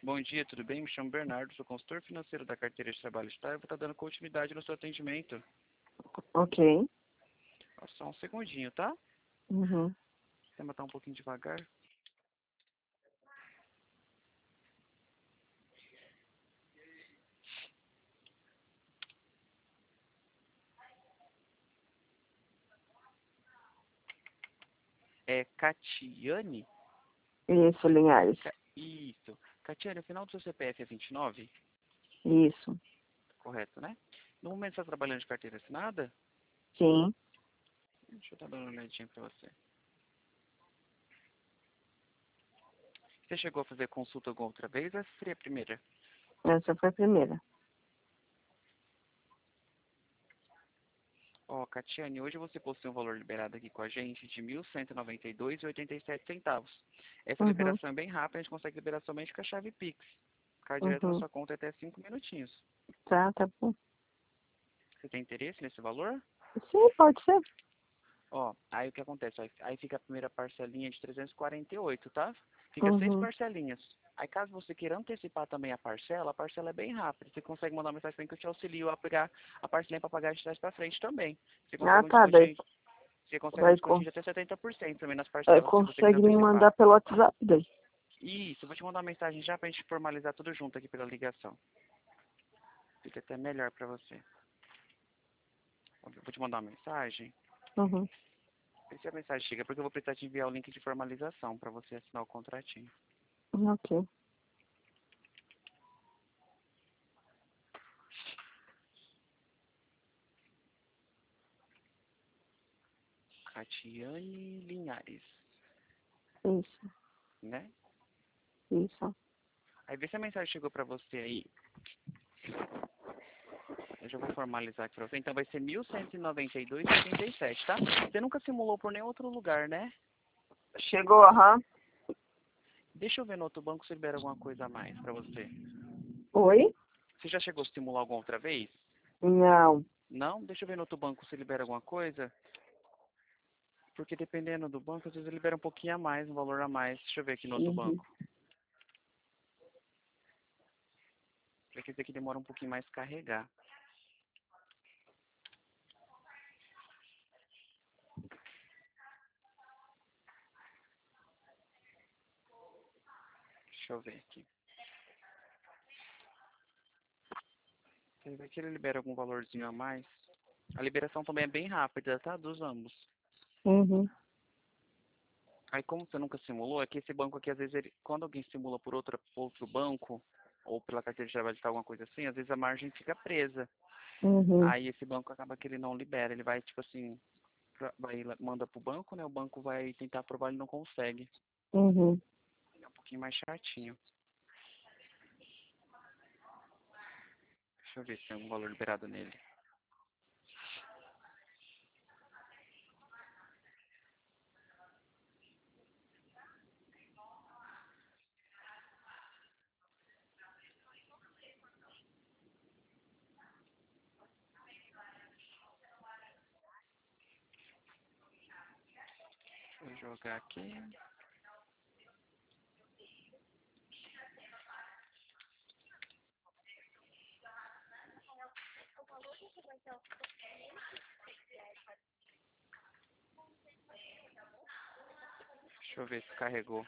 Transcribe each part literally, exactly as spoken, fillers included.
Bom dia, tudo bem? Me chamo Bernardo, sou consultor financeiro da carteira de trabalho Star. Vou estar dando continuidade no seu atendimento. Ok. Só um segundinho, tá? Uhum. O sistema tá um pouquinho devagar. É Catiane? Isso, Linhares. Ca- Isso. Catiane, o final do seu C P F é vinte e nove? Isso. Correto, né? No momento você está trabalhando de carteira assinada? Sim. Deixa eu estar dando uma olhadinha pra você. Você chegou a fazer consulta alguma outra vez ou essa seria a primeira? Essa foi a primeira. Ó, Catiane, hoje você possui um valor liberado aqui com a gente de mil cento e noventa e dois reais e oitenta e sete centavos. Essa Uhum. liberação é bem rápida, a gente consegue liberar somente com a chave Pix. Cai direto na Uhum. sua conta até cinco minutinhos. Tá, tá bom. Você tem interesse nesse valor? Sim, pode ser. Ó, aí o que acontece? Aí, aí fica a primeira parcelinha de trezentos e quarenta e oito, tá? Fica seis Uhum. parcelinhas. Aí caso você queira antecipar também a parcela, a parcela é bem rápida. Você consegue mandar uma mensagem pra mim que eu te auxilio a pegar a parcelinha para pagar de trás para frente também. Você Ah, consegue um tá. Daí, descontinho, você consegue um daí descontinho con de até setenta por cento também nas daí parcelas, se você quiser consegue me antecipar. mandar pelo WhatsApp daí. Isso, eu vou te mandar uma mensagem já pra gente formalizar tudo junto aqui pela ligação. Fica até melhor pra você. Eu vou te mandar uma mensagem. Uhum. Vê se a mensagem chega, porque eu vou precisar te enviar o link de formalização pra você assinar o contratinho. Ok. Catiane Linhares, Isso. né? Isso. Aí vê se a mensagem chegou pra você aí. Eu já vou formalizar aqui pra você. Então vai ser mil cento e noventa e dois reais e oitenta e sete, tá? Você nunca simulou por nenhum outro lugar, né? Chegou, aham. Deixa eu ver no outro banco se libera alguma coisa a mais pra você. Oi? Você já chegou a simular alguma outra vez? Não. Não? Deixa eu ver no outro banco se libera alguma coisa. Porque dependendo do banco, às vezes ele libera um pouquinho a mais, um valor a mais. Deixa eu ver aqui no outro Uhum. banco. Porque esse aqui demora um pouquinho mais carregar. Deixa eu ver aqui. Você vê que ele libera algum valorzinho a mais. A liberação também é bem rápida, tá? Dos ambos. Uhum. Aí como você nunca simulou, é que esse banco aqui, às vezes, ele, quando alguém simula por outra, outro banco, ou pela carteira de trabalho, alguma coisa assim, às vezes a margem fica presa. Uhum. Aí esse banco acaba que ele não libera. Ele vai, tipo assim, pra- vai, manda pro banco, né? O banco vai tentar aprovar, ele não consegue. Uhum. É um pouquinho mais chatinho. Deixa eu ver se tem algum valor liberado nele. Deixa eu jogar aqui. Deixa eu ver se carregou.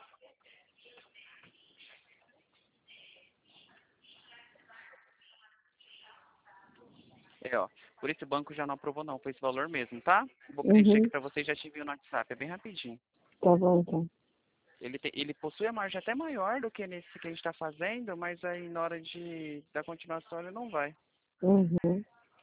É, ó. Por esse banco já não aprovou não, foi esse valor mesmo, tá? Vou preencher aqui Uhum. pra você e já te envio no WhatsApp, é bem rapidinho. Tá bom, então. Ele, te, ele possui a margem até maior do que nesse que a gente está fazendo, mas aí na hora de da continuação ele não vai. Uhum.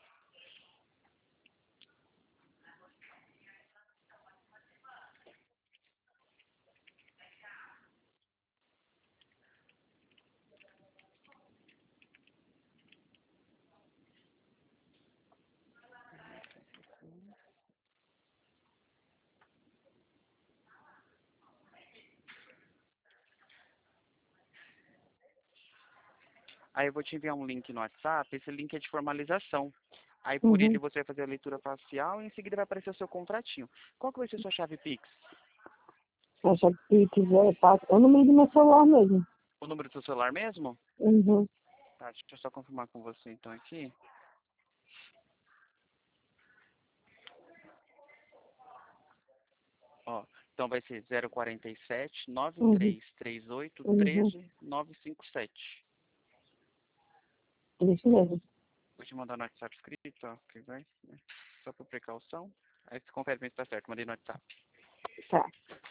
Aí eu vou te enviar um link no WhatsApp, esse link é de formalização. Aí por ele Uhum. você vai fazer a leitura facial e em seguida vai aparecer o seu contratinho. Qual que vai ser a sua chave Pix? Essa que quiser, passa. Eu no meio do meu celular mesmo. O número do seu celular mesmo? Uhum. Tá, deixa eu só confirmar com você então aqui. Ó, então vai ser zero quarenta e sete, nove Uhum. três três oito, Uhum. treze, nove cinco sete. Isso mesmo. Vou te mandar no WhatsApp escrito, ó, que vai, né? Só por precaução. Aí você confere se tá certo, mandei no WhatsApp. Tá.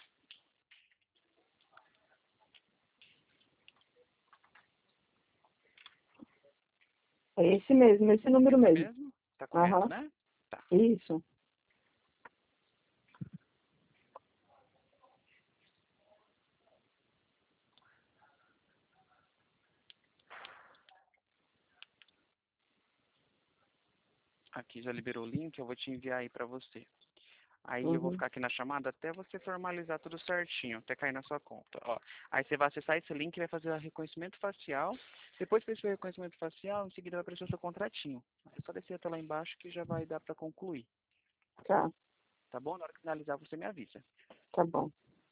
É esse mesmo, esse número Esse mesmo. mesmo? Tá correto, Aham. né? Tá. Isso. Aqui já liberou o link, eu vou te enviar aí pra você. Aí eu vou Uhum. ficar aqui na chamada até você formalizar tudo certinho, até cair na sua conta. Ó, aí você vai acessar esse link e vai fazer o reconhecimento facial. Depois que fez o reconhecimento facial, em seguida vai aparecer o seu contratinho. É só descer até lá embaixo que já vai dar para concluir. Tá. Tá bom? Na hora que finalizar, você me avisa. Tá bom.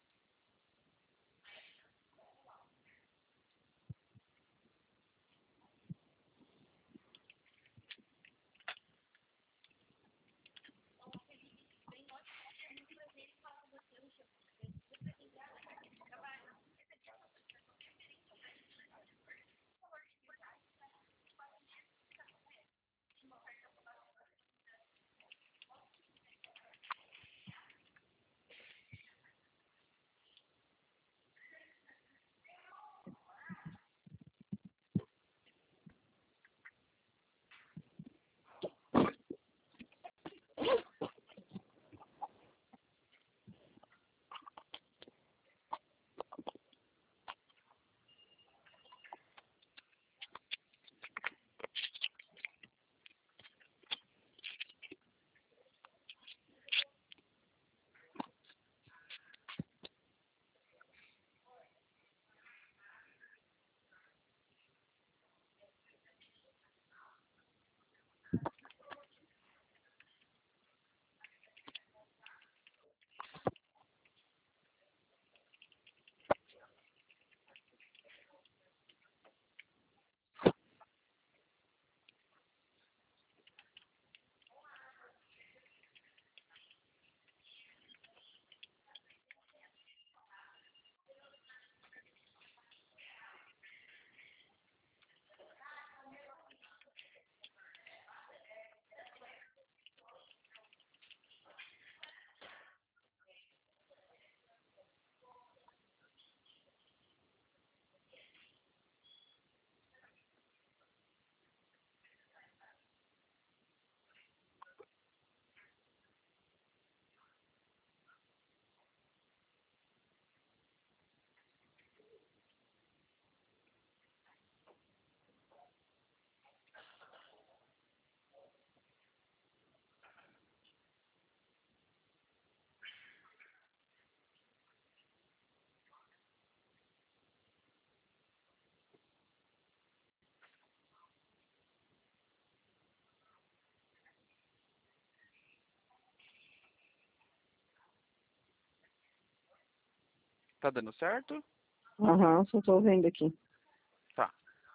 Tá dando certo? Aham, só tô vendo aqui. Tá.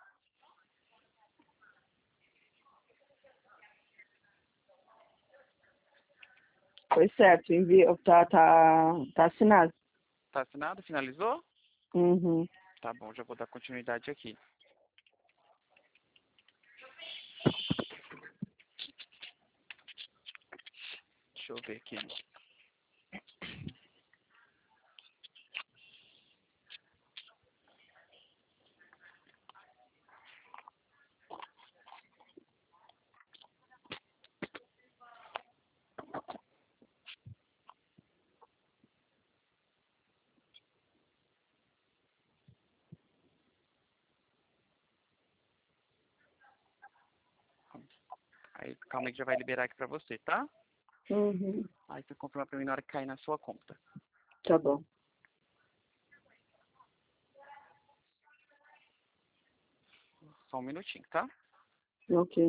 Foi certo, envio, tá, tá, tá assinado. Tá assinado? Finalizou? Uhum. Tá bom, já vou dar continuidade aqui. Deixa eu ver aqui. Aí, calma aí que já vai liberar aqui pra você, tá? Uhum. Aí você confirma pra mim na hora que cair na sua conta. Tá bom. Só um minutinho, tá? Ok.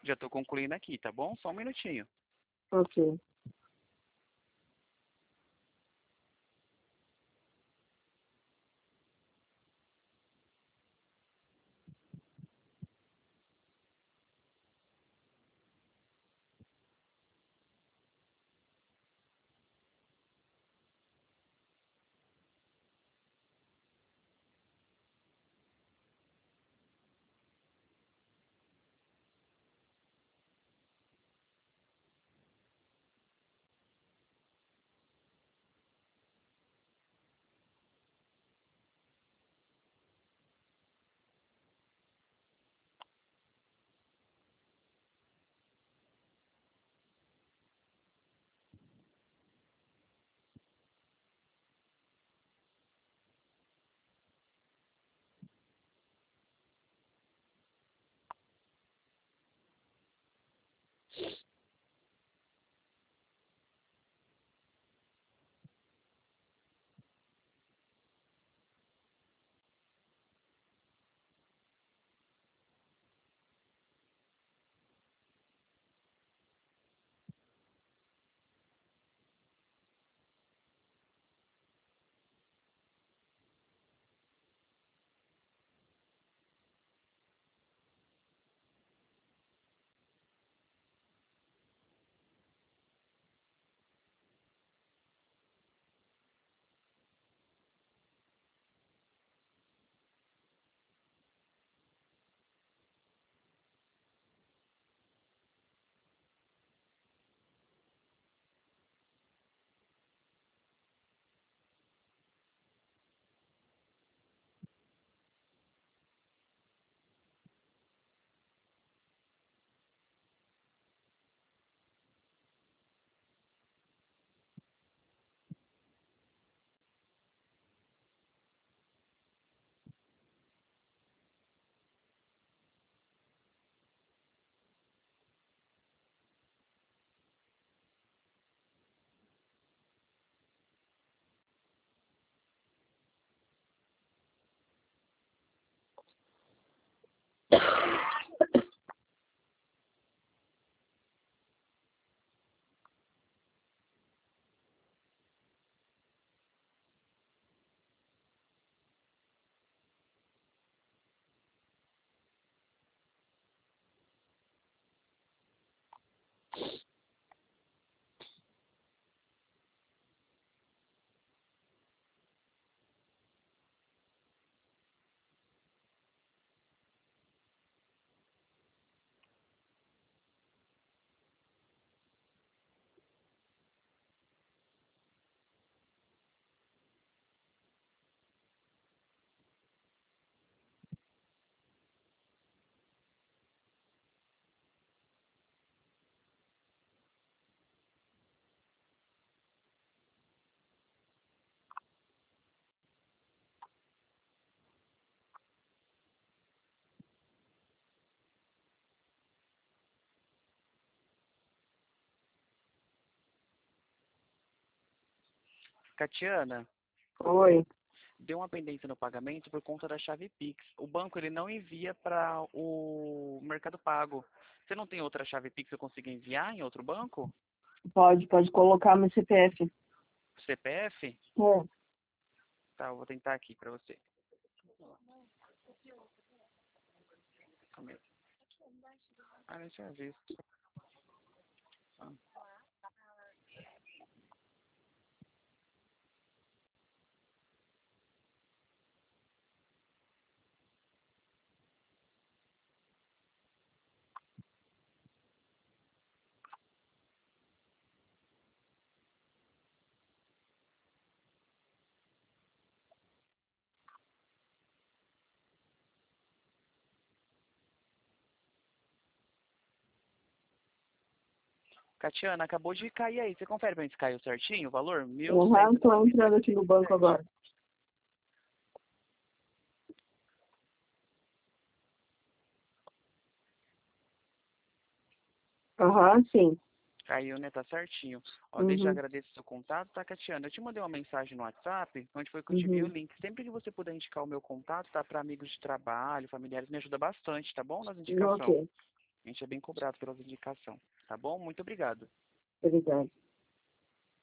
Já estou concluindo aqui, tá bom? Só um minutinho. Ok. Catiana, Oi. deu uma pendência no pagamento por conta da chave Pix. O banco ele não envia para o Mercado Pago. Você não tem outra chave Pix que eu consiga enviar em outro banco? Pode, pode colocar meu C P F. C P F? É. Tá, eu vou tentar aqui para você. Calma aí. Ah, não tinha visto. Ah. Catiana, acabou de cair aí. Você confere pra mim se caiu certinho o valor? Mil Uhum, cento. tô entrando aqui no banco agora. Aham, sim. Caiu, né? Tá certinho. Ó, desde já Uhum, agradeço o seu contato, tá, Catiana? Eu te mandei uma mensagem no WhatsApp, onde foi que eu te vi o uhum. link. Sempre que você puder indicar o meu contato, tá? Para amigos de trabalho, familiares, me ajuda bastante, tá bom? Nas indicações. Ok. A gente é bem cobrado pela indicação. Tá bom? Muito obrigado. Obrigado.